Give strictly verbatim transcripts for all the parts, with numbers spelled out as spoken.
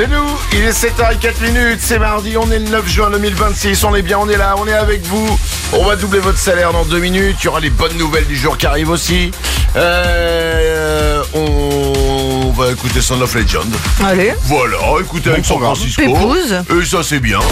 C'est nous, il est sept heures zéro quatre minutes, c'est mardi, on est le neuf juin deux mille vingt-six, on est bien, on est là, on est avec vous. On va doubler votre salaire dans deux minutes, il y aura les bonnes nouvelles du jour qui arrivent aussi. Euh, on va écouter Son of Legend. Allez. Voilà, écoutez avec San Francisco. Épouse. Et ça c'est bien.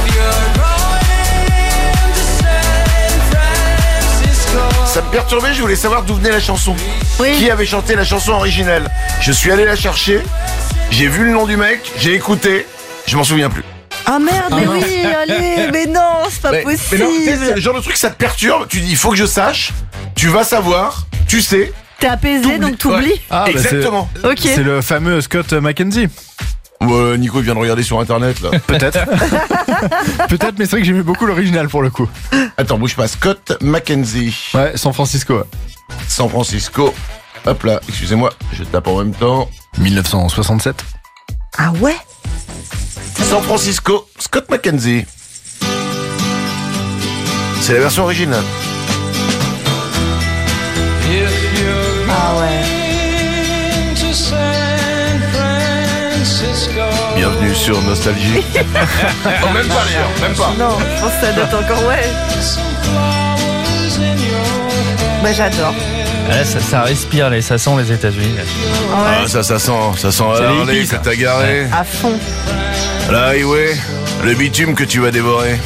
Ça me perturbait, je voulais savoir d'où venait la chanson. Oui. Qui avait chanté la chanson originelle. Je suis allé la chercher, j'ai vu le nom du mec, j'ai écouté, je m'en souviens plus. Ah merde, mais Ah, oui, allez, mais non, c'est pas mais, possible. mais non, tu sais, c'est le genre de truc, ça te perturbe, tu dis, il faut que je sache, tu vas savoir, tu sais. T'es apaisé, T'oublies. donc t'oublies. Ouais. Ah, bah, Exactement. c'est, Ok. c'est le fameux Scott McKenzie. Ouais, Nico il vient de regarder sur internet là. Peut-être. Peut-être, mais c'est vrai que j'aimais beaucoup l'original pour le coup. Attends, bouge pas, Scott McKenzie. Ouais, San Francisco. Ouais. San Francisco. Hop là, excusez-moi, je tape en même temps. dix-neuf cent soixante-sept. Ah ouais. San Francisco, Scott McKenzie. C'est la version originale. Ah ouais. Bienvenue sur Nostalgie. Oh, même pas d'ailleurs, même pas. Non, je pense que ça date encore, ouais. Bah j'adore. Ouais, ça, ça respire, là, ça sent les États-Unis. Là. Ah Ouais. ça, ça sent, ça sent C'est la les Harley hippies, que ça. t'as garé. À fond. La highway, le bitume que tu vas dévorer.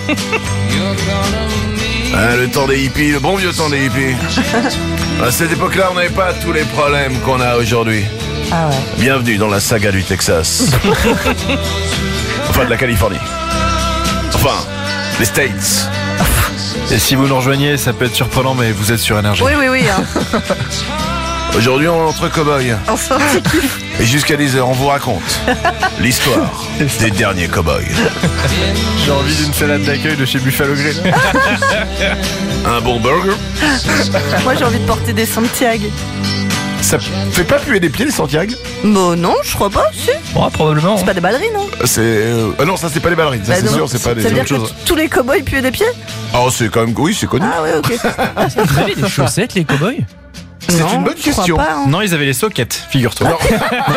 Ah, le temps des hippies, le bon vieux temps des hippies. À cette époque-là, on n'avait pas tous les problèmes qu'on a aujourd'hui. Ah ouais. Bienvenue dans la saga du Texas. Enfin, de la Californie. Enfin, les States. Et si vous nous rejoignez, ça peut être surprenant, mais vous êtes sur Énergie. Oui, oui, oui. Hein. Aujourd'hui, on est entre cow-boys. Enfin, c'est kiff. Et jusqu'à dix heures, on vous raconte l'histoire des derniers cow-boys. J'ai envie d'une salade d'accueil de chez Buffalo Grill. Un bon burger. Moi, j'ai envie de porter des Santiago. Ça fait pas puer des pieds, les Santiago? Bon, non, je crois pas, si. Bon, probablement. C'est pas des ballerines, non? C'est... euh, Ah non, ça c'est pas les ballerines, ça Bah c'est non. sûr, c'est pas Ça des veut dire autres que choses. t- tous les cow-boys puent des pieds? Oh, c'est quand même... Oui, c'est connu. Ah ouais, ok. Vous avez des chaussettes, les cow-boys? C'est Non, une bonne je crois question. pas, hein. Non, ils avaient les soquettes, figure-toi. Non.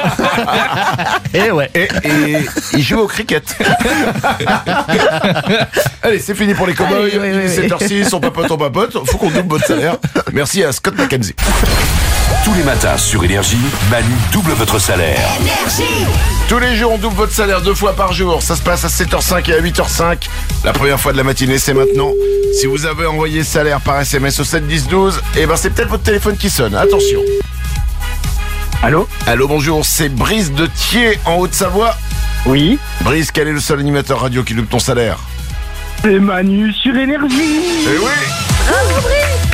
Eh ouais. Et, et ils jouent au cricket. Allez, c'est fini pour les cow-boys. Allez, oui, Il est oui, sept heures six, on papote, on papote. Faut qu'on double votre salaire. Merci à Scott McKenzie. Tous les matins sur Énergie, Manu double votre salaire. Tous les jours, on double votre salaire deux fois par jour. Ça se passe à sept heures cinq et à huit heures cinq. La première fois de la matinée, c'est maintenant. Si vous avez envoyé salaire par S M S au sept dix douze, eh ben c'est peut-être votre téléphone qui sonne. Attention. Allô? Allô, bonjour, c'est Brice de Thiers en Haute-Savoie. Oui, Brice, quel est le seul animateur radio qui double ton salaire? c'est Manu sur Énergie. Eh oui.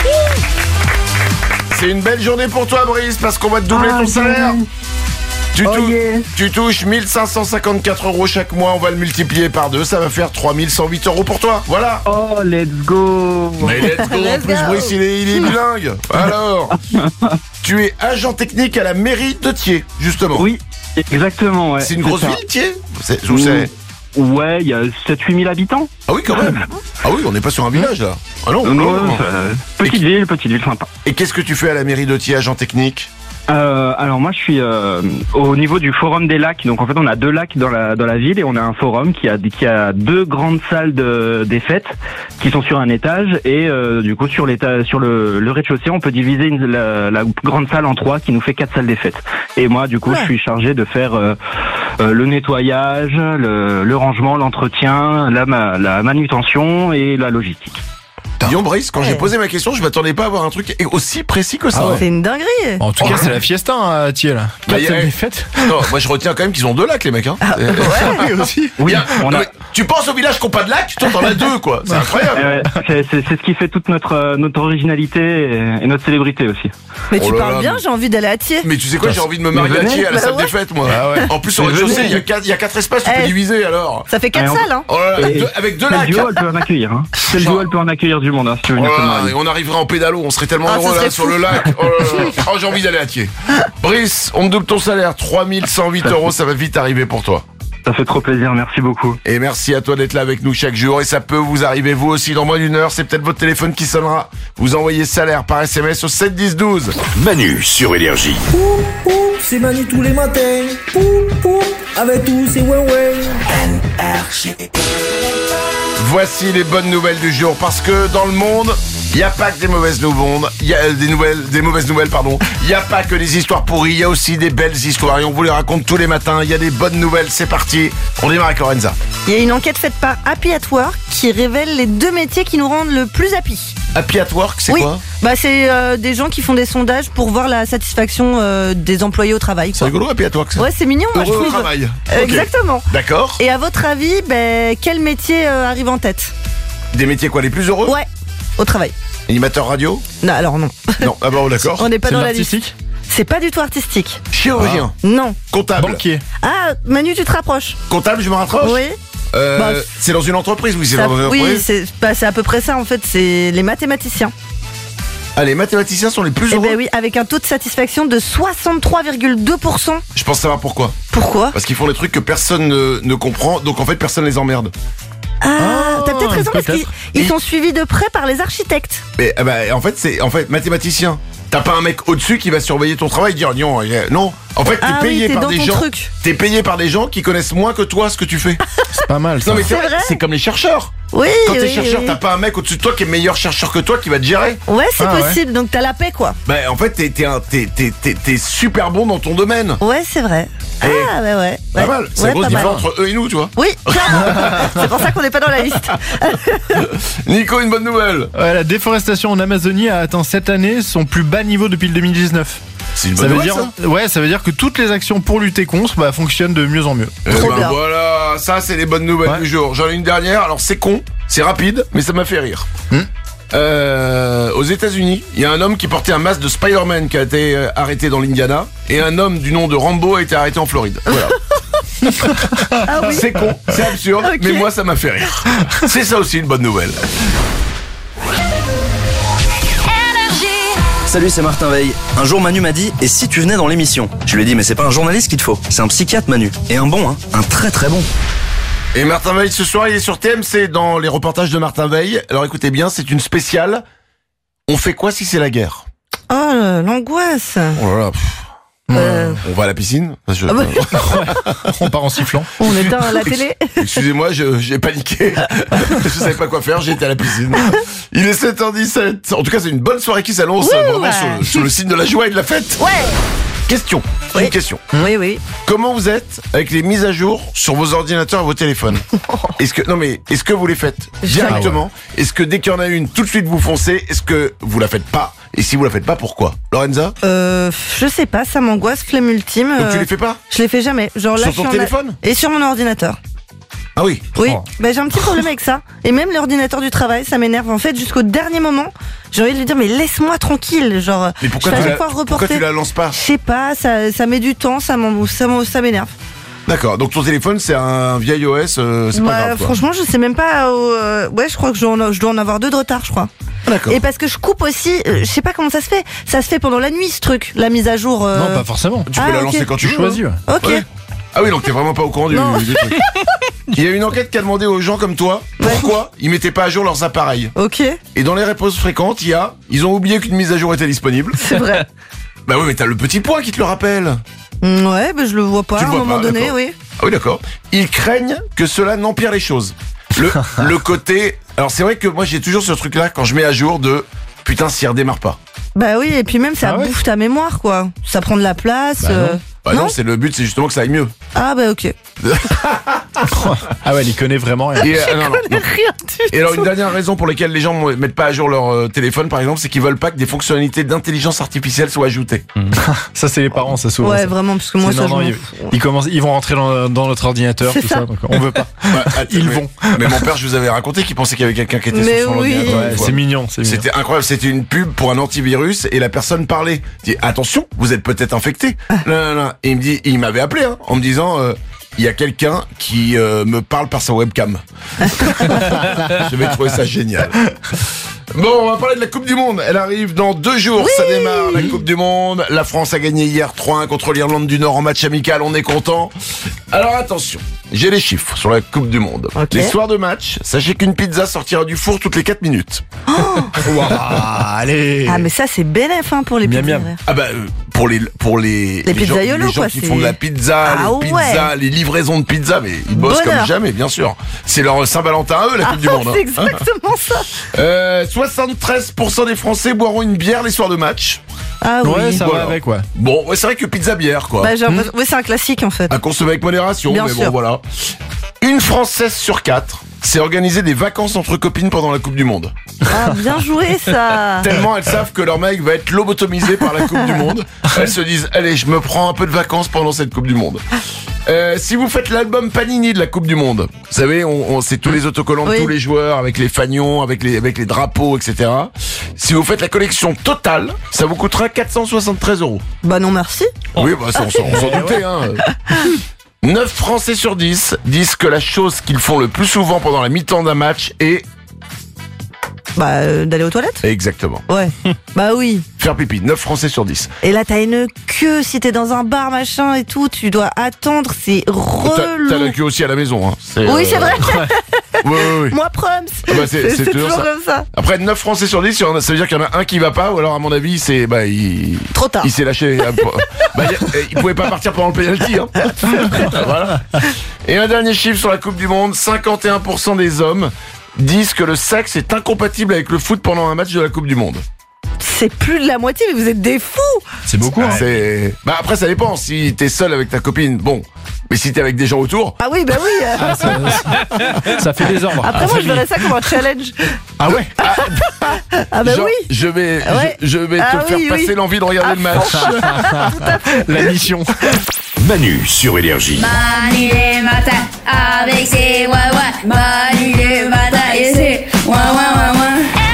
C'est une belle journée pour toi, Brice, parce qu'on va te doubler Ah, ton salaire. yes. Tu, Oh, tou- yes. tu touches mille cinq cent cinquante-quatre euros chaque mois, on va le multiplier par deux, ça va faire trois mille cent huit euros pour toi, voilà. Oh, let's go. Mais let's go, en Let's plus go. Brice il est, il est bilingue. Alors, tu es agent technique à la mairie de Thiers, justement. Oui, exactement, ouais. C'est une grosse ça. ville, Thiers? C'est, où c'est? Ouais, il y a sept huit mille habitants. Ah oui, quand même. Ah oui, on n'est pas sur un village, là. Ah non, Non, non, non. non, euh, petite ville, petite ville sympa. Et qu'est-ce que tu fais à la mairie de Thiers, agent technique? Euh, alors moi je suis euh, au niveau du forum des lacs, donc en fait on a deux lacs dans la dans la ville et on a un forum qui a qui a deux grandes salles de des fêtes qui sont sur un étage et euh, du coup sur l'étage sur le, le rez-de-chaussée on peut diviser une, la, la grande salle en trois qui nous fait quatre salles des fêtes. Et moi du coup Ouais. je suis chargé de faire euh, euh, le nettoyage, le, le rangement, l'entretien, la, ma- la manutention et la logistique. Dis donc, Brice, quand Ouais. j'ai posé ma question, je m'attendais pas à avoir un truc aussi précis que ça. Ah ouais. C'est une dinguerie. En tout cas, c'est la fiesta hein, à Thiers, là. Bah, Quatre y a- salles des fêtes. Non, moi je retiens quand même qu'ils ont deux lacs, les mecs. Hein. Euh, Ouais. Oui, aussi. Oui, Bien. on Non, a. mais tu penses au village qui n'ont pas de lac, toi t'en as deux, quoi. C'est incroyable. Euh, c'est, c'est, c'est ce qui fait toute notre, euh, notre originalité et, et notre célébrité aussi. Mais Oh tu là parles là, bien, mais- j'ai envie d'aller à Thiers. Mais tu sais quoi, j'ai envie de me Mais marier à venez. Thiers à la Bah salle ouais. des fêtes, moi. Ah ouais. En plus, au Mais rez-de-chaussée, venez. il y a quatre, il y a quatre espaces, tu peux Eh. diviser alors. Ça fait quatre Allez, on- salles, hein. Oh là là, avec Et- deux, avec deux Quel lacs. duo elle peut en accueillir, hein. Quel Genre- duo elle peut en accueillir du monde, hein, si tu veux Oh venir te là là, marier. et on arriverait en pédalo, on serait tellement Ah, heureux ça là serait sur fou. le lac. Oh là là. Oh, j'ai envie d'aller à Thiers. Brice, on te double ton salaire, trois mille cent huit euros, ça va vite arriver pour toi. Ça fait trop plaisir, merci beaucoup. Et merci à toi d'être là avec nous chaque jour. Et ça peut vous arriver vous aussi dans moins d'une heure. C'est peut-être votre téléphone qui sonnera. Vous envoyez salaire par S M S au sept dix douze. Manu sur Énergie. Ouh, ouh, c'est Manu tous les matins. Ouh, ouh, avec tous ces ouais ouais. Voici les bonnes nouvelles du jour, parce que dans le monde, il n'y a pas que des mauvaises nouvelles, il y a des nouvelles, des mauvaises nouvelles, pardon. Il n'y a pas que des histoires pourries, il y a aussi des belles histoires et on vous les raconte tous les matins. Il y a des bonnes nouvelles, c'est parti. On démarre avec Lorenza. Il y a une enquête faite par Happy at Work qui révèle les deux métiers qui nous rendent le plus happy. Happy at Work, c'est oui. quoi? Bah c'est euh, des gens qui font des sondages pour voir la satisfaction euh, des employés au travail. C'est quoi. rigolo, Happy at Work, ça. Ouais, c'est mignon, moi je Heureux au trouve. travail. Euh, Ok. Exactement. D'accord. Et à votre avis, ben, quel métier euh, arrive en tête? Des métiers quoi, les plus heureux? Ouais, au travail. Animateur radio? Non, alors non. Non, ah bon, d'accord. On n'est pas C'est dans de la liste. l'artistique. C'est pas du tout artistique. Chirurgien? Non. Comptable? Banquier. Ah, Manu, tu te rapproches. Comptable, je me rapproche? Oui. Euh, Bah, c'est dans une entreprise, oui, c'est Ça- dans une oui, entreprise. c'est bah, c'est à peu près ça en fait. C'est les mathématiciens. Ah, les mathématiciens sont les plus Eh heureux? ben oui, avec un taux de satisfaction de soixante-trois virgule deux pour cent. Je pense savoir pourquoi. Pourquoi? Parce qu'ils font des trucs que personne ne, ne comprend, donc en fait personne les emmerde. Ah, t'as peut-être raison parce qu'ils peut-être. ils Et- sont suivis de près par les architectes. Mais ah bah, en fait, c'est en fait mathématicien. T'as pas un mec au-dessus qui va surveiller ton travail et dire non, euh, non. En fait, t'es Ah oui, payé t'es par dans des ton gens. truc. T'es payé par des gens qui connaissent moins que toi ce que tu fais. C'est pas mal ça. Non mais c'est C'est vrai, vrai c'est comme les chercheurs. Oui, Quand t'es oui, chercheur, oui. t'as pas un mec au-dessus de toi qui est meilleur chercheur que toi qui va te gérer. Ouais, c'est Ah, ouais. possible. Donc t'as la paix, quoi. Bah en fait, t'es t'es un- t'es t'es t'es- t'es super bon dans ton domaine. Ouais, c'est vrai. Eh, Ah, ouais, ouais. Pas Ouais. mal. C'est Ouais, la grosse pas mal. différence entre eux et nous, tu vois. Oui, clairement. C'est pour ça qu'on n'est pas dans la liste. Nico, une bonne nouvelle. Ouais, la déforestation en Amazonie a atteint cette année son plus bas niveau depuis le deux mille dix-neuf. C'est une Ça bonne veut nouvelle, dire, ça. ouais, ça veut dire que toutes les actions pour lutter contre bah, fonctionnent de mieux en mieux. Eh Trop ben bien. voilà, ça c'est les bonnes nouvelles Ouais. du jour. J'en ai une dernière, alors c'est con, c'est rapide, mais ça m'a fait rire. Hmm. Euh, aux États-Unis, il y a un homme qui portait un masque de Spider-Man qui a été euh, arrêté dans l'Indiana, et un homme du nom de Rambo a été arrêté en Floride. Voilà. Ah oui. C'est con, c'est absurde, Ok. mais moi ça m'a fait rire. C'est ça aussi une bonne nouvelle. Salut, c'est Martin Veil. Un jour, Manu m'a dit « Et si tu venais dans l'émission ?» Je lui ai dit « Mais c'est pas un journaliste qu'il te faut, c'est un psychiatre, Manu. Et un bon, hein, un très très bon. » Et Martin Veil, ce soir, il est sur T M C dans les reportages de Martin Veil. Alors écoutez bien, c'est une spéciale. On fait quoi si c'est la guerre? Oh, l'angoisse. Oh là là, pff, Euh, on va à la piscine? Je- Ah bah. On part en sifflant. on éteint la télé. Excusez-moi, je- j'ai paniqué. Je savais pas quoi faire, j'ai été à la piscine. Il est sept heures dix-sept. En tout cas, c'est une bonne soirée qui s'annonce Ouh, euh, vraiment ouais. sur, le- sur le signe de la joie et de la fête. Ouais. Question, Oui. une question. Oui, oui. Comment vous êtes avec les mises à jour sur vos ordinateurs et vos téléphones? Est-ce que non mais est-ce que vous les faites directement? Est-ce que dès qu'il y en a une, tout de suite vous foncez? Est-ce que vous la faites pas? Et si vous la faites pas, pourquoi? Lorenza? Euh, je sais pas, ça m'angoisse, flemme ultime. Donc tu euh, les fais pas? Je les fais jamais. Genre là, Sur je suis ton en- téléphone? Et sur mon ordinateur. Ah oui. Oui, Oh. bah, j'ai un petit problème avec ça. Et même l'ordinateur du travail, ça m'énerve. En fait, jusqu'au dernier moment, j'ai envie de lui dire, mais laisse-moi tranquille. Genre, Mais pourquoi je tu vais à la, chaque fois pourquoi reporter. tu la lances pas? Je sais pas, ça, ça met du temps, ça m'en- ça m'en- ça m'énerve. D'accord. Donc ton téléphone c'est un vieil O S, euh, c'est Bah, pas grave. quoi. franchement, je sais même pas. euh, ouais, je crois que je dois, en, je dois en avoir deux de retard, je crois. D'accord. Et parce que je coupe aussi, euh, je sais pas comment ça se fait. Ça se fait pendant la nuit, ce truc, la mise à jour. euh, Non, pas forcément. Tu peux Ah, la ok. lancer quand tu Tu veux. choisis. ouais. Ok. Ouais. Ah oui, donc t'es vraiment pas au courant du, Non. du truc. Il y a une enquête qui a demandé aux gens comme toi pourquoi ils mettaient pas à jour leurs appareils. Ok, Et dans les réponses fréquentes, il y a ils ont oublié qu'une mise à jour était disponible. c'est vrai. Bah oui, mais t'as le petit point qui te le rappelle. Mm, ouais, bah, je le vois pas Tu à le un vois moment pas, donné, d'accord. oui. Ah oui, d'accord. Ils craignent que cela n'empire les choses. Le, le côté. Alors c'est vrai que moi j'ai toujours ce truc-là quand je mets à jour de putain s'il redémarre pas. Bah oui, et puis même ça Ah ouais bouffe ta mémoire, quoi. Ça prend de la place. Bah non. euh, Bah non, Non. c'est le but, c'est justement que ça aille mieux. Ah bah ok. Ah ouais, il connaît vraiment. rien. Et, euh, non, non, non. Rien du Et alors une dernière raison pour laquelle les gens ne mettent pas à jour leur euh, téléphone par exemple, c'est qu'ils veulent pas que des fonctionnalités d'intelligence artificielle soient ajoutées. Ça, c'est les parents, ça souvent. Ouais, ça. vraiment, parce que moi C'est- ça non, je non, m'en ils, fous. ils commencent, ils vont rentrer dans, dans notre ordinateur, C'est tout ça. ça. Donc on veut pas. Bah, attends, Ils mais- vont. Mais mon père, je vous avais raconté qu'il pensait qu'il y avait quelqu'un qui était Mais sur son oui. ordinateur. Ouais, une fois. c'est mignon, c'est mignon. C'était incroyable, c'était une pub pour un antivirus et la personne parlait. Il dit attention, vous êtes peut-être infecté. Non, non, non. Et il me dit, il m'avait appelé hein, en me disant euh, il y a quelqu'un qui euh, me parle par sa webcam. J'avais trouvé ça génial. Bon, on va parler de la Coupe du Monde. Elle arrive dans deux jours. Ça démarre la Coupe du Monde. La France a gagné hier trois un contre l'Irlande du Nord en match amical. On est content. Alors attention, j'ai les chiffres sur la Coupe du Monde. Ok. Les soirs de match, sachez qu'une pizza sortira du four toutes les quatre minutes. Ouah, allez. Ah mais ça c'est bénéf hein, pour les Miam, pizzas. miam. Ah bah euh, pour les pour les Les gens, pizzaiolos, les gens quoi, qui c'est- font de la pizza, Ah les ouais. pizzas, les livraisons de pizza, mais ils bossent Bonheur. comme jamais, bien sûr. C'est leur Saint-Valentin à eux, la Coupe du Monde. C'est hein. exactement ça. Euh, soixante-treize pour cent des Français boiront une bière les soirs de match. Ah oui. Ouais, ça Voilà. va avec, ouais. Bon, ouais, c'est vrai que pizza bière quoi. Bah, j'ai l'impression- oui, c'est un classique en fait. À consommer avec modération, Bien mais sûr. bon voilà. Une Française sur quatre s'est organisé des vacances entre copines pendant la Coupe du Monde. Ah, bien joué ça. Tellement elles savent que leur mec va être lobotomisé par la Coupe du Monde. Elles se disent, allez, je me prends un peu de vacances pendant cette Coupe du Monde. Euh, si vous faites l'album Panini de la Coupe du Monde, vous savez, on, on c'est tous les autocollants de Oui. tous les joueurs avec les fanions, avec les avec les drapeaux, et cetera. Si vous faites la collection totale, ça vous coûtera quatre cent soixante-treize euros. Bah non merci. Oui, bah, ça, on s'en on s'en doutait, hein. neuf Français sur dix disent que la chose qu'ils font le plus souvent pendant la mi-temps d'un match est... Bah euh, d'aller aux toilettes. Exactement. Ouais. Bah oui. Faire pipi. neuf Français sur dix. Et là t'as une queue si t'es dans un bar machin et tout, tu dois attendre, c'est T'as relou. t'as la queue aussi à la maison, hein. Oui c'est vrai. Oui, oui, oui. Moi proms. Ah bah, c'est- c'est c'est toujours toujours ça. comme ça. Après, neuf Français sur dix, il y en a- ça veut dire qu'il y en a un qui va pas, ou alors, à mon avis, c'est, bah, il, Trop tard. il s'est lâché. euh, pour- bah, il, il pouvait pas partir pendant le penalty, hein. Voilà. Et un dernier chiffre sur la Coupe du Monde, cinquante et un pour cent des hommes disent que le sexe est incompatible avec le foot pendant un match de la Coupe du Monde. C'est plus de la moitié, mais vous êtes des fous. C'est beaucoup, hein. C'est, bah, après, ça dépend. Si t'es seul avec ta copine, bon. Mais si t'es avec des gens autour, Ah oui, bah oui. euh. Ah, ça, ça fait des ordres. Après moi je verrais ça comme un challenge. Ah ouais. Ah bah genre, oui. je vais, Ouais. je, je vais Ah te faire oui, passer oui. l'envie de regarder À le match. La mission. Manu sur Énergie. Manu les matins avec ses ouin ouin. Manu les matins et ses ouin ouin ouin ouin.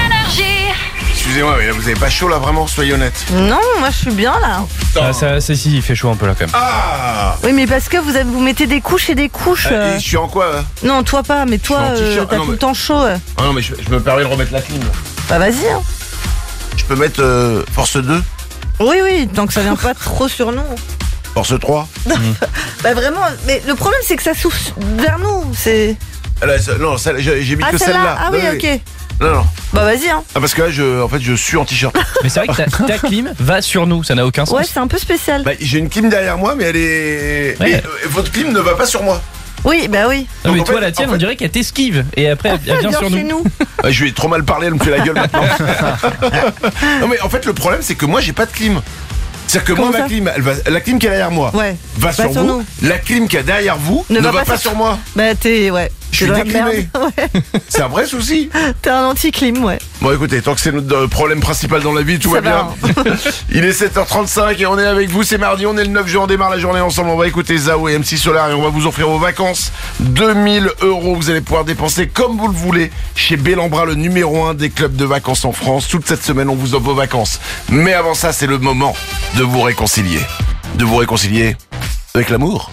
Excusez-moi, mais là, vous avez pas chaud, là, vraiment, soyez honnête. Non, moi je suis bien là. Ah, ça, c'est si, il fait chaud un peu là quand même. Ah! Oui, mais parce que vous avez, vous mettez des couches et des couches. Euh, euh. et je suis en quoi, là? Non, toi pas, mais toi, Je suis en euh, t-shirt. t'as Ah non, tout mais- le temps chaud. euh. Ah non, mais je, je me permets de remettre la clim. là. Bah vas-y. Hein. Je peux mettre euh, force deux, Oui, oui, tant que ça vient pas trop sur nous. force trois. Bah vraiment, mais le problème c'est que ça souffle vers nous. C'est. Ah, là, ça- non, celle- j'ai j'ai mis Ah que celle-là. celle-là. Ah oui, Non, ok. Non, non. Bah vas-y. Hein. Ah, parce que là, je, en fait, je suis en t-shirt. Mais c'est vrai que ta, ta clim va sur nous, ça n'a aucun sens. Ouais, c'est un peu spécial. Bah, j'ai une clim derrière moi, mais elle est. Ouais. Et, euh, votre clim ne va pas sur moi. Oui, bah oui. Non, mais Donc, en toi, fait- la tienne, en fait- on dirait qu'elle t'esquive. Et après, elle vient Viens sur chez nous. nous. Bah, je lui ai trop mal parlé, elle me fait la gueule maintenant. Non, mais en fait, le problème, c'est que moi, j'ai pas de clim. C'est-à-dire que moi, Comment ma ça clim, elle va, la clim qui est derrière moi Ouais. va Va sur sur vous. nous. La clim qui est derrière vous ne, va, pas sur moi. Bah t'es ouais. Je T'es suis dans la déclimé. merde. Ouais. C'est un vrai souci. T'es un anti-clim, ouais. Bon, écoutez, tant que c'est notre euh, problème principal dans la vie, tout Ça va va, bien. Il est sept heures trente-cinq et on est avec vous. C'est mardi, on est le neuf juin, on démarre la journée ensemble. On va écouter Zao et M six Solar et on va vous offrir vos vacances. deux mille euros, vous allez pouvoir dépenser comme vous le voulez chez Bellambra, le numéro un des clubs de vacances en France. Toute cette semaine, on vous offre vos vacances. Mais avant ça, c'est le moment de vous réconcilier. De vous réconcilier avec l'amour.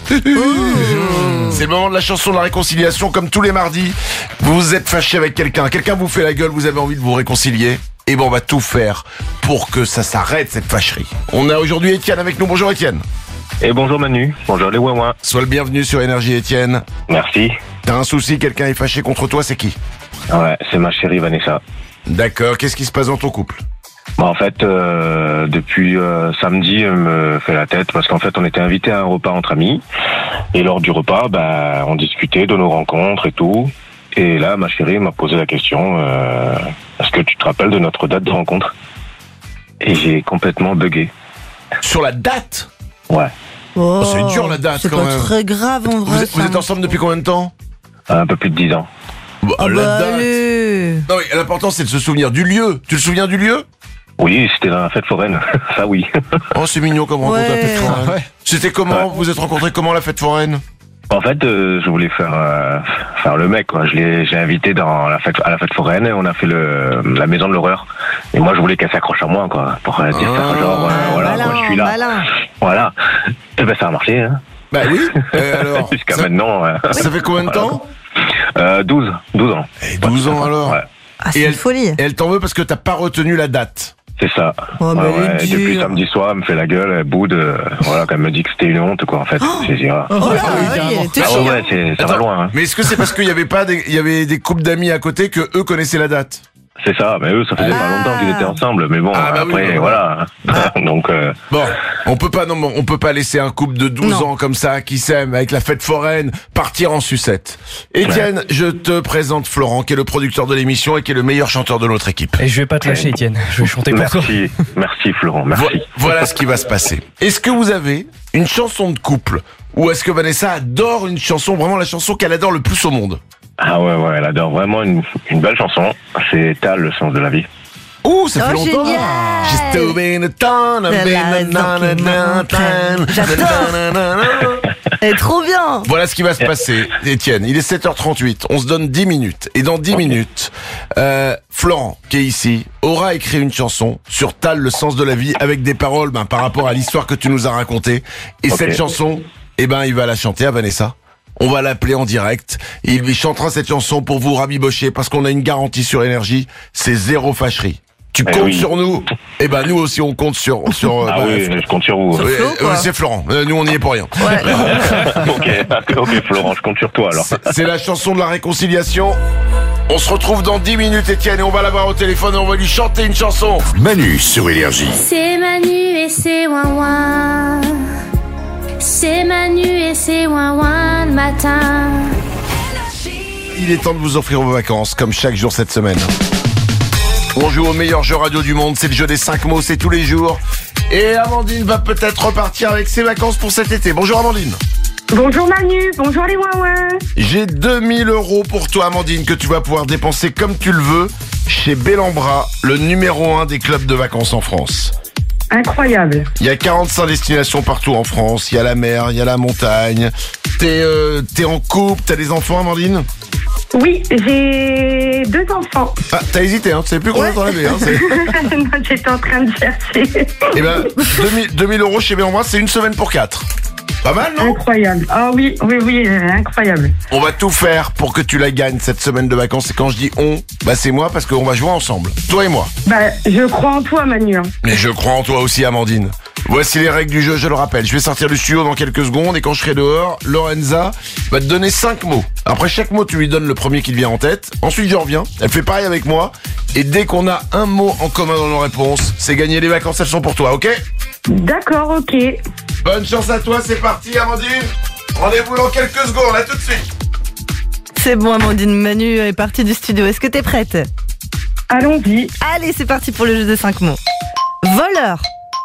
C'est le moment de la chanson de la réconciliation, comme tous les mardis. Vous êtes fâché avec quelqu'un, quelqu'un vous fait la gueule, vous avez envie de vous réconcilier. Et bon, on va tout faire pour que ça s'arrête, cette fâcherie. On a aujourd'hui Étienne avec nous. Bonjour Étienne. Et bonjour Manu, bonjour les ouin ouin. Sois le bienvenu sur Énergie Étienne. Merci. T'as un souci, quelqu'un est fâché contre toi, c'est qui? Ouais, c'est ma chérie Vanessa. D'accord, qu'est-ce qui se passe dans ton couple? Bah, en fait, euh, depuis euh, samedi, elle me fait la tête parce qu'en fait, on était invités à un repas entre amis. Et lors du repas, bah, on discutait de nos rencontres et tout. Et là, ma chérie m'a posé la question, euh, est-ce que tu te rappelles de notre date de rencontre? Et j'ai complètement bugué. Sur la date? Ouais, Oh, c'est dur, la date, C'est quand pas même. très grave en vrai. Vous êtes, vous ça. êtes ensemble depuis combien de temps? un peu plus de dix ans. Bah, Ah la bah date. allez. Non mais l'important c'est de se souvenir du lieu. Tu te souviens du lieu? Oui, c'était dans la fête foraine, ça oui. Oh c'est mignon comme rencontre Ouais. la fête foraine. Ouais. C'était comment? Vous êtes rencontrés comment la fête foraine? En fait, euh, je voulais faire euh, faire le mec, quoi. Je l'ai, j'ai invité dans la fête à la fête foraine. Et on a fait le la maison de l'horreur. Et moi, je voulais qu'elle s'accroche à moi, quoi, pour euh, dire Ah, genre euh, voilà, malin, quoi, je suis là. malin. Voilà. Et ben ça a marché. Hein. Bah oui. Euh, alors. Jusqu'à ça, maintenant. euh, ça fait combien de temps? euh, douze, douze ans. Eh, douze ans alors. Ouais. Ah, Et c'est une elle- folie. Et elle t'en veut parce que t'as pas retenu la date. C'est ça. Oh, ouais, bah, ouais. elle est Depuis dure. samedi soir, elle me fait la gueule, elle boude. euh, voilà, quand elle me dit que c'était une honte, quoi, en fait. Oh, c'est ça. oh là, Ah oui, oui, carrément. elle était Ah chiante. ouais, ouais, c'est, ça va Attends, loin. Hein. Mais est-ce que c'est parce qu'il y avait pas des, il y avait des couples d'amis à côté que eux connaissaient la date? C'est ça, mais eux, ça faisait Ah. pas longtemps qu'ils étaient ensemble, mais bon, Ah, bah oui, après, bah, voilà. Donc, euh, Bon, on peut pas, non, on peut pas laisser un couple de douze Non. ans comme ça, qui s'aime, avec la fête foraine, partir en sucette. Étienne, je te présente Florent, qui est le producteur de l'émission et qui est le meilleur chanteur de notre équipe. Et je vais pas te lâcher, Étienne. Je vais chanter pour toi. merci, merci Florent, Vo- merci. voilà ce qui va se passer. Est-ce que vous avez une chanson de couple? Ou est-ce que Vanessa adore une chanson, vraiment la chanson qu'elle adore le plus au monde? Ah ouais, ouais, elle adore vraiment une, une belle chanson. C'est Tal, le sens de la vie. Ouh, ça fait Oh, longtemps. génial. Just a been a ton, a La been a raison na- na- qui na- m'entraîne. na- J'adore. na- na- na- na. Elle est trop bien. Voilà ce qui va se passer, Étienne. Il est sept heures trente-huit. On se donne dix minutes. Et dans dix minutes, euh, Florent, qui est ici, aura écrit une chanson sur Tal, le sens de la vie, avec des paroles ben, par rapport à l'histoire que tu nous as racontée. Et Ok. cette chanson, eh ben, il va la chanter à Vanessa. On va l'appeler en direct. Et il lui chantera cette chanson pour vous rabibocher, parce qu'on a une garantie sur Énergie, c'est zéro fâcherie. Tu Eh comptes oui. sur nous. Eh ben, nous aussi, on compte sur... sur euh, Ah bah, oui, je compte sur vous. euh, Flo, euh, quoi. c'est Florent. Euh, nous, on n'y est pour rien. Ouais. ok, ok Florent, je compte sur toi alors. C'est la chanson de la réconciliation. On se retrouve dans dix minutes, Étienne, et on va l'avoir au téléphone et on va lui chanter une chanson. Manu sur Énergie. C'est Manu et c'est ouin-ouin. C'est Manu et c'est ouin-ouin le matin. Il est temps de vous offrir vos vacances, comme chaque jour cette semaine. On joue au meilleur jeu radio du monde, c'est le jeu des cinq mots, c'est tous les jours. Et Amandine va peut-être repartir avec ses vacances pour cet été. Bonjour Amandine. Bonjour Manu, bonjour les ouin-ouin. J'ai deux mille euros pour toi Amandine, que tu vas pouvoir dépenser comme tu le veux chez Bellambra, le numéro un des clubs de vacances en France. Incroyable. Il y a quarante-cinq destinations partout en France, il y a la mer, il y a la montagne. T'es euh, t'es en couple, t'as des enfants Amandine? Oui, j'ai deux enfants. Ah, t'as hésité, hein, tu sais plus combien t'en avais. Hein, c'est... Non, j'étais en train de chercher. Eh ben, deux mille euros chez Bellambra, c'est une semaine pour quatre. Pas mal, non? Incroyable. Ah oui, oui, oui, euh, incroyable. On va tout faire pour que tu la gagnes cette semaine de vacances. Et quand je dis on, bah c'est moi parce qu'on va jouer ensemble. Toi et moi. Bah, je crois en toi Manu. hein. Mais je crois en toi aussi, Amandine. Voici les règles du jeu, je le rappelle. Je vais sortir du studio dans quelques secondes et quand je serai dehors, Lorenza va te donner cinq mots. Après chaque mot, tu lui donnes le premier qui te vient en tête. Ensuite, je reviens. Elle fait pareil avec moi. Et dès qu'on a un mot en commun dans nos réponses, c'est gagné. Les vacances, elles sont pour toi, ok? D'accord, ok. Bonne chance à toi, c'est parti, Amandine. Rendez-vous dans quelques secondes, à tout de suite. C'est bon Amandine, Manu est parti du studio. Est-ce que t'es prête? Allons-y. Allez, c'est parti pour le jeu des cinq mots. Voleur.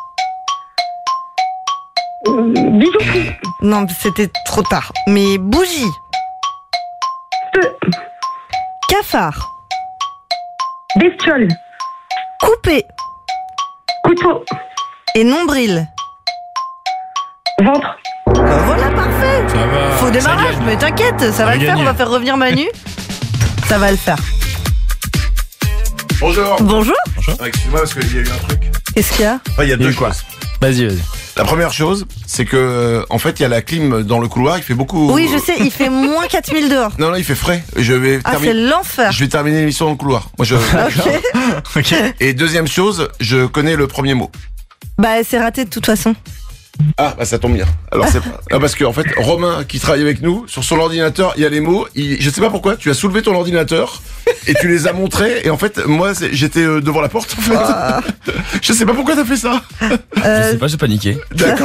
Euh, bijouterie. Non, c'était trop tard. Mais bougie. Feu. Cafard. Bestiole. Coupé. Couteau. Et nombril. Ventre. Bah voilà, parfait. Ça va. Faux démarrage, mais t'inquiète, ça va va le faire. gagner. On va faire revenir Manu. Ça va le faire. Bonjour. Bonjour. Ah, excuse-moi parce qu'il y a eu un truc. Qu'est-ce qu'il y a? Ah, il y a deux quoi choses. Vas-y, vas-y. La première chose, c'est que euh, en fait, il y a la clim dans le couloir. Il fait beaucoup. Oui, je sais, il fait moins quatre mille dehors. Non, non, il fait frais. Je vais Ah, c'est terminer. l'enfer. Je vais terminer l'émission dans le couloir. Moi, je. Ok. Ok. Et deuxième chose, je connais le premier mot. Bah, c'est raté de toute façon. Ah, bah ça tombe bien. Alors c'est ah, parce que en fait, Romain qui travaille avec nous, sur son ordinateur, il y a les mots. Il... Je sais pas pourquoi. Tu as soulevé ton ordinateur et tu les as montrés. Et en fait, moi, c'est- j'étais euh, devant la porte. En fait, Ah. je sais pas pourquoi t'as fait ça. Euh, Je sais pas, j'ai paniqué. D'accord.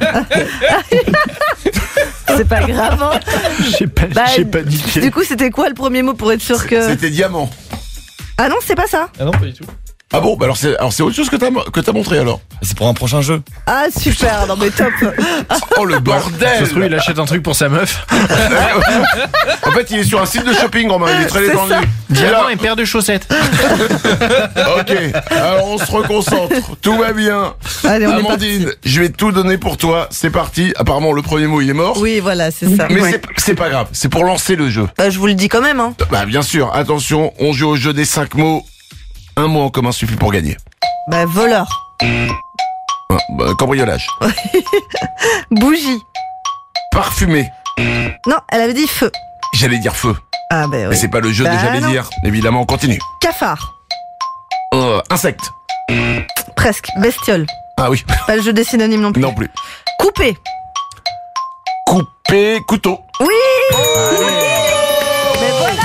c'est pas grave. hein. J'ai pas, Bah, j'ai paniqué. Du coup, c'était quoi le premier mot pour être sûr que. C'était diamant. Ah non, c'est pas ça. Ah non, pas du tout. Ah bon, bah alors c'est alors c'est autre chose que t'as que t'as montré alors. C'est pour un prochain jeu. Ah super, non mais top. Oh le Ça bordel. se trouve, il achète un truc pour sa meuf. En fait, il est sur un site de shopping, Romain. Il est très C'est détendu. ça. Diamant et paire de chaussettes. Ok, alors on se reconcentre. Tout va bien. Allez, on est Amandine, parti. je vais tout donner pour toi. C'est parti. Apparemment, le premier mot, il est mort. Oui, voilà, c'est ça. Mais Ouais. c'est- c'est pas grave. C'est pour lancer le jeu. Bah, je vous le dis quand même. Hein. Bah, bien sûr. Attention, on joue au jeu des cinq mots. Un mot en commun suffit pour gagner. Bah, voleur. Ah, bah, cambriolage. Bougie. Parfumé. Non, elle avait dit feu. J'allais dire feu. Ah bah Mais oui. c'est pas le jeu Bah, de j'allais non. dire. Évidemment, on continue. Cafard. Euh, insecte. Presque. Bestiole. Ah oui. Pas le jeu des synonymes non plus. Non plus. Couper. Couper, couteau. Oui. Mais voilà.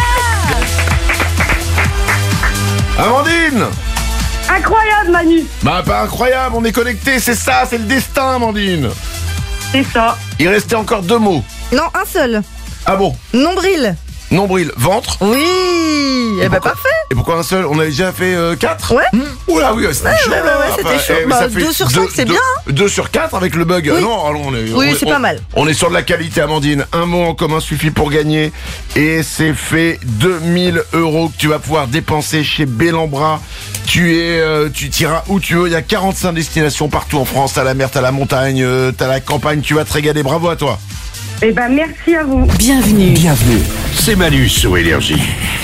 Amandine. Incroyable, Manu. Bah pas incroyable, on est connectés, c'est ça, c'est le destin, Amandine. C'est ça. Il restait encore deux mots. Non, un seul. Ah bon? Nombril. Nombril, ventre. Oui. Eh ben parfait. Et pourquoi un seul? On avait déjà fait euh, quatre? Ouais. Mmh. Oula oui, c'était Ouais, chaud. ouais, ouais, là. ouais, c'était chaud. eh, mais Bah, ça fait deux sur cinq, c'est deux- bien, deux sur quatre avec le bug. Oui. Non, allons, on est, Oui, on est- c'est on- pas mal. On est sur de la qualité, Amandine. Un mot en commun suffit pour gagner. Et c'est fait deux mille euros que tu vas pouvoir dépenser chez Bellambra. Tu es, euh, tu t'iras où tu veux. Il y a quarante-cinq destinations partout en France. T'as la mer, t'as la montagne, euh, t'as la campagne. Tu vas te régaler. Bravo à toi. Eh ben, merci à vous. Bienvenue. Bienvenue, c'est Manu sur Énergie.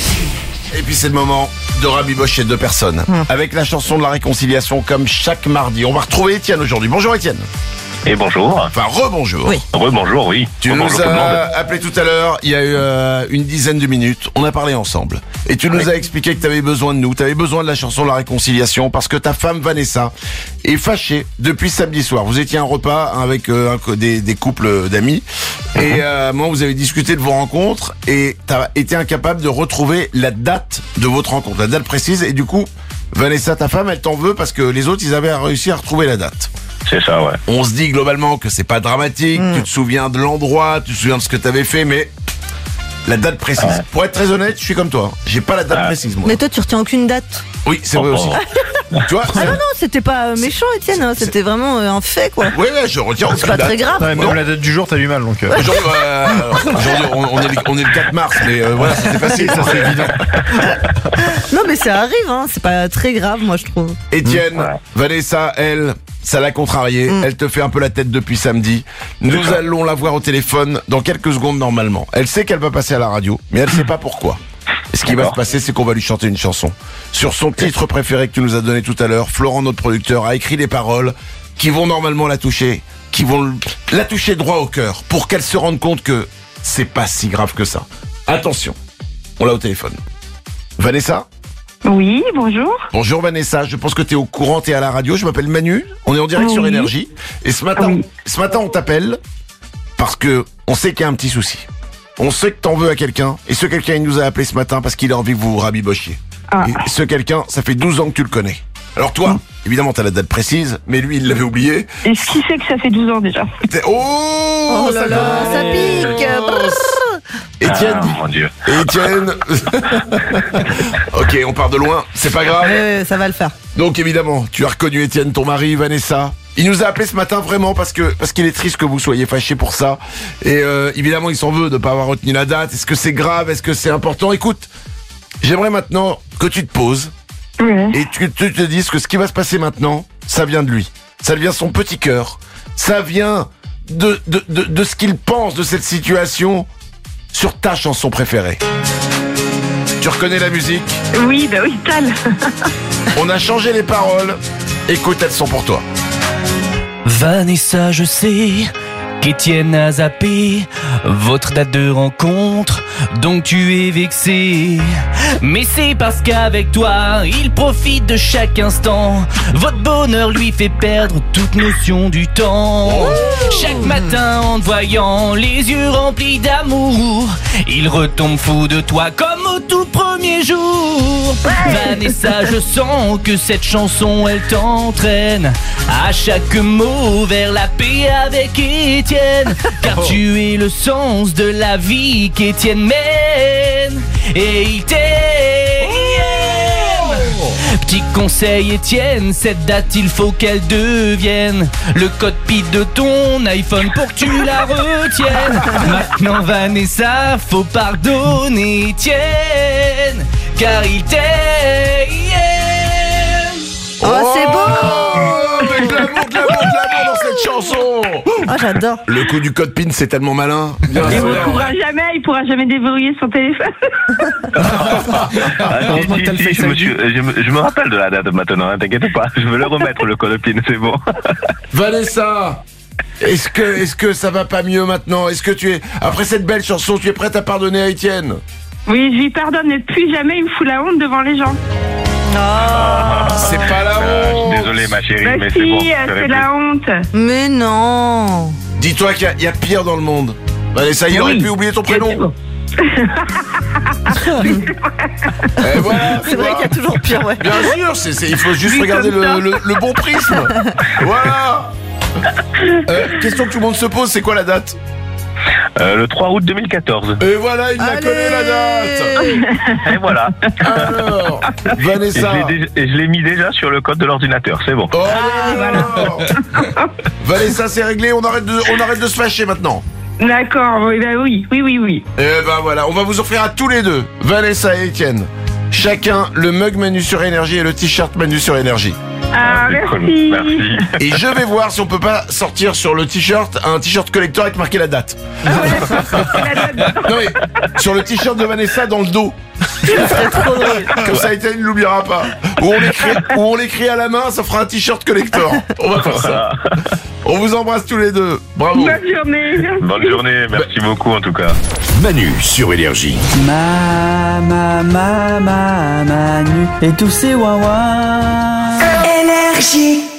Et puis c'est le moment de rabibocher deux personnes. Avec la chanson de la réconciliation comme chaque mardi. On va retrouver Étienne aujourd'hui. Bonjour Étienne. Et bonjour. Enfin, rebonjour. Oui. Rebonjour, oui. Tu Rebonjour nous tout le monde. as appelé tout à l'heure, il y a eu euh, une dizaine de minutes, on a parlé ensemble. Et tu nous as expliqué que tu avais besoin de nous, tu avais besoin de la chanson de la réconciliation parce que ta femme Vanessa est fâchée depuis samedi soir. Vous étiez à un repas avec euh, un co- des, des couples d'amis et euh, moi vous avez discuté de vos rencontres et tu as été incapable de retrouver la date de votre rencontre, la date précise et du coup Vanessa, ta femme, elle t'en veut parce que les autres ils avaient réussi à retrouver la date. C'est ça, ouais. On se dit globalement que c'est pas dramatique, Mm. tu te souviens de l'endroit, tu te souviens de ce que t'avais fait, mais la date précise. Ouais. Pour être très honnête, je suis comme toi. J'ai pas la date Ah. précise, moi. Mais toi, tu retiens aucune date. Oui, c'est vrai Oh, aussi. oh. Tu vois Ah non, non, c'était pas euh, méchant, Étienne. hein, C'était vraiment euh, un fait, quoi. Oui, oui, je retiens C'est aucune pas date. très grave. Ouais, même Non. la date du jour, t'as du mal donc. euh. Aujourd'hui, euh, aujourd'hui, on, on est le, on est le quatre mars, mais euh, voilà, c'était facile, ça c'est évident. Non, mais ça arrive, hein. C'est pas très grave, moi, je trouve. Étienne, Ouais. Vanessa, elle, ça l'a contrariée. Mm. Elle te fait un peu la tête depuis samedi. Nous ça. allons la voir au téléphone dans quelques secondes normalement. Elle sait qu'elle va passer à la radio, mais elle sait pas pourquoi. Et ce qui va D'accord. se passer, c'est qu'on va lui chanter une chanson. Sur son titre préféré que tu nous as donné tout à l'heure, Florent, notre producteur, a écrit des paroles qui vont normalement la toucher, qui vont l- la toucher droit au cœur, pour qu'elle se rende compte que c'est pas si grave que ça. Attention, on l'a au téléphone. Vanessa ? Oui, bonjour. Bonjour Vanessa, je pense que tu es au courant, tu es à la radio, je m'appelle Manu, on est en direct Oui. sur Énergie et ce matin, Oui. ce matin on t'appelle parce que on sait qu'il y a un petit souci. On sait que t'en veux à quelqu'un et ce quelqu'un il nous a appelé ce matin parce qu'il a envie que vous vous rabibochiez. Ah. Et ce quelqu'un, ça fait douze ans que tu le connais. Alors toi, évidemment t'as la date précise, mais lui il l'avait oublié. Est-ce qu'il sait que ça fait douze ans déjà? T'es- Oh, Oh là là, ça pique. Brrr. Étienne, Ah, mon Dieu. Étienne. Ok, on part de loin, c'est pas grave. Ouais, ouais, ça va le faire. Donc évidemment, tu as reconnu Étienne, ton mari, Vanessa. Il nous a appelé ce matin vraiment parce que parce qu'il est triste que vous soyez fâchés pour ça. Et euh, évidemment, il s'en veut de ne pas avoir retenu la date. Est-ce que c'est grave? Est-ce que c'est important? Écoute, j'aimerais maintenant que tu te poses Ouais. et que tu te dises que ce qui va se passer maintenant, ça vient de lui. Ça vient de son petit cœur. Ça vient de, de, de, de ce qu'il pense de cette situation sur ta chanson préférée. Tu reconnais la musique? Oui, bah oui, Tal. On a changé les paroles. Écoute, elles sont pour toi. Vanessa, je sais qu'Étienne a zappé votre date de rencontre, donc tu es vexé. Mais c'est parce qu'avec toi, il profite de chaque instant. Votre bonheur lui fait perdre toute notion du temps. Chaque matin en te voyant, les yeux remplis d'amour, il retombe fou de toi comme au tout premier jour. Vanessa, je sens que cette chanson, elle t'entraîne à chaque mot vers la paix avec Étienne. Car tu es le sens de la vie qu'Étienne mène. Et il t'aime. Petit conseil Étienne, cette date il faut qu'elle devienne le code P I D de ton iPhone pour que tu la retiennes. Maintenant Vanessa, faut pardonner Étienne, car il t'aime. Oh, c'est beau. Avec l'amour, de l'amour, de l'amour dans cette chanson. Oh, j'adore. Le coup du code PIN, c'est tellement malin. Bien Il sûr. ne pourra jamais, il pourra jamais déverrouiller son téléphone. Ah, si, Heureusement que t'as le si, si, Face je, me I D. suis- je, me, je me rappelle de la date maintenant, hein, t'inquiète pas. Je vais le remettre, le colopine, c'est bon. Vanessa, est-ce que, est-ce que ça va pas mieux maintenant? Est-ce que tu es, après cette belle chanson, tu es prête à pardonner à Étienne? Oui, je lui pardonne, mais plus jamais il me fout la honte devant les gens. Ah. C'est pas la Euh, honte. je suis désolé, ma chérie, Bah mais si, c'est bon. euh, je c'est ferai la honte. Mais non. Dis-toi qu'il y a- il y, a pire dans le monde. Vanessa, il Oui. aurait pu oublier ton prénom. Et voilà, C'est vrai qu'il y a toujours pire, ouais. bien sûr, c'est, c'est- il faut juste Oui, regarder comme ça. le, le- le bon prisme. Voilà. Euh, question que tout le monde se pose, c'est quoi la date? plus. Euh, le trois août deux mille quatorze. Et voilà, il la Allez. connaît la date. Et voilà. Alors, Et je Vanessa. l'ai déjà- et je l'ai mis déjà sur le code de l'ordinateur, c'est bon. Oh, alors. Vanessa, c'est réglé, on arrête, de, on arrête de se fâcher maintenant. D'accord, oui, bah oui, oui, oui, oui. Et ben voilà, on va vous offrir à tous les deux, Vanessa et Étienne, chacun le mug Manu sur Énergie et le t-shirt Manu sur Énergie. Ah, C'est cool. merci. Merci. Et je vais voir si on peut pas sortir sur le t-shirt un t-shirt collector avec marqué la date. Ah ouais, c'est la date. Non mais sur le t-shirt de Vanessa dans le dos. Comme ça, Étienne ne l'oubliera pas. Ou on l'écrit, ou on l'écrit à la main, ça fera un t-shirt collector. On va faire ça. On vous embrasse tous les deux. Bravo. Bonne journée. Bonne journée, merci beaucoup en tout cas. Manu sur Énergie. Ma, ma, ma, ma, Manu et tous ces ouin-ouin. Énergie.